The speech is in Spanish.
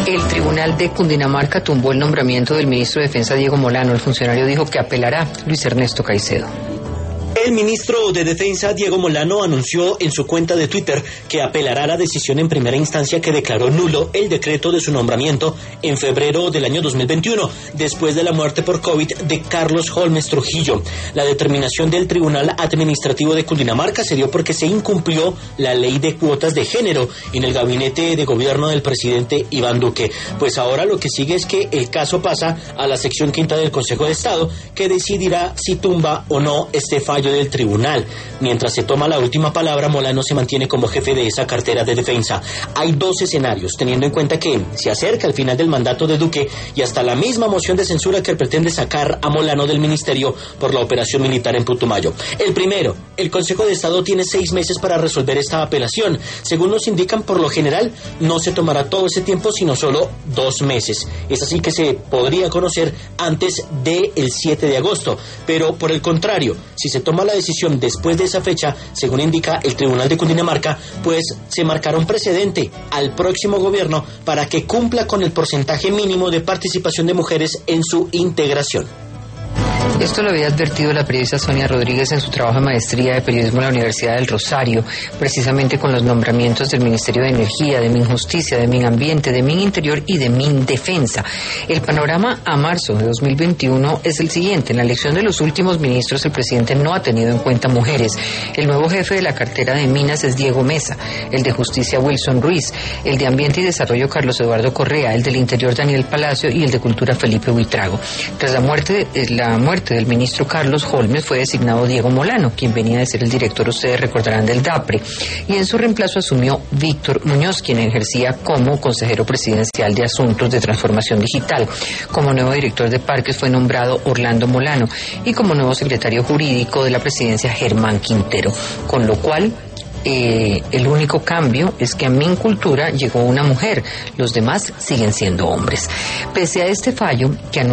El Tribunal de Cundinamarca tumbó el nombramiento del ministro de Defensa Diego Molano. El funcionario dijo que apelará. Luis Ernesto Caicedo. El ministro de Defensa, Diego Molano, anunció en su cuenta de Twitter que apelará a la decisión en primera instancia que declaró nulo el decreto de su nombramiento en febrero del año 2021, después de la muerte por COVID de Carlos Holmes Trujillo. La determinación del Tribunal Administrativo de Cundinamarca se dio porque se incumplió la ley de cuotas de género en el gabinete de gobierno del presidente Iván Duque. Pues ahora lo que sigue es que el caso pasa a la sección quinta del Consejo de Estado, que decidirá si tumba o no este fallo del tribunal. Mientras se toma la última palabra, Molano se mantiene como jefe de esa cartera de defensa. Hay dos escenarios, teniendo en cuenta que se acerca el final del mandato de Duque y hasta la misma moción de censura que pretende sacar a Molano del ministerio por la operación militar en Putumayo. El primero, el Consejo de Estado tiene 6 meses para resolver esta apelación. Según nos indican, por lo general, no se tomará todo ese tiempo, sino solo 2 meses. Es así que se podría conocer antes del 7 de agosto. Pero, por el contrario, si se toma la decisión después de esa fecha, según indica el Tribunal de Cundinamarca, pues se marcará un precedente al próximo gobierno para que cumpla con el porcentaje mínimo de participación de mujeres en su integración. Esto lo había advertido la periodista Sonia Rodríguez en su trabajo de maestría de periodismo en la Universidad del Rosario, precisamente con los nombramientos del Ministerio de Energía, de Minjusticia, de Minambiente, de Mininterior y de Mindefensa. El panorama a marzo de 2021 es el siguiente. En la elección de los últimos ministros, el presidente no ha tenido en cuenta mujeres. El nuevo jefe de la cartera de Minas es Diego Mesa, el de Justicia Wilson Ruiz, el de Ambiente y Desarrollo Carlos Eduardo Correa, el del Interior Daniel Palacio y el de Cultura Felipe Buitrago. Tras la muerte del ministro Carlos Holmes fue designado Diego Molano, quien venía de ser el director, ustedes recordarán, del DAPRE, y en su reemplazo asumió Víctor Muñoz, quien ejercía como consejero presidencial de Asuntos de Transformación Digital. Como nuevo director de Parques fue nombrado Orlando Molano y como nuevo secretario jurídico de la presidencia Germán Quintero, con lo cual el único cambio es que a Mincultura llegó una mujer, los demás siguen siendo hombres. Pese a este fallo que